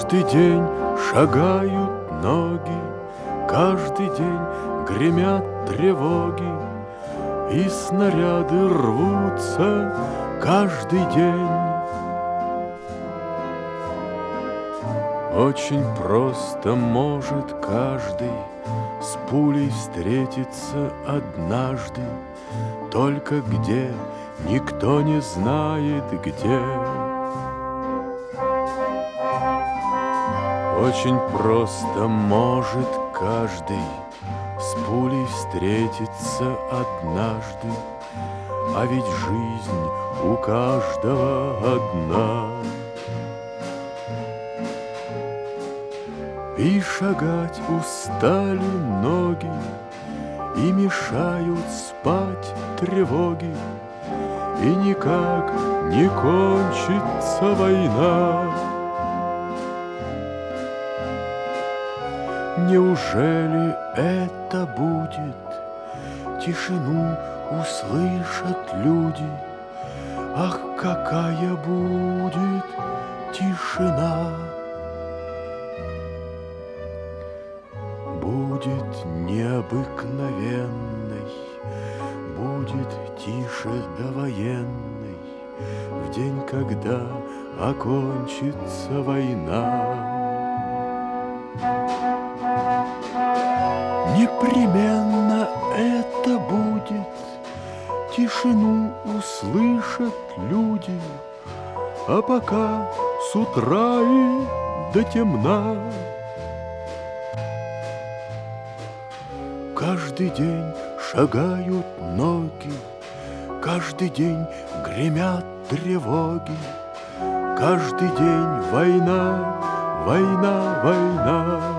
Каждый день шагают ноги, каждый день гремят тревоги, и снаряды рвутся каждый день. Очень просто может каждый с пулей встретиться однажды, только где никто не знает где. Очень просто может каждый с пулей встретиться однажды, а ведь жизнь у каждого одна. И шагать устали ноги, и мешают спать тревоги, и никак не кончится война. Неужели это будет? Тишину услышат люди. Ах, какая будет тишина! Будет необыкновенной, будет тише довоенной в день, когда окончится война. Непременно это будет, тишину услышат люди, а пока с утра и до темна. Каждый день шагают ноги, каждый день гремят тревоги, каждый день война, война, война.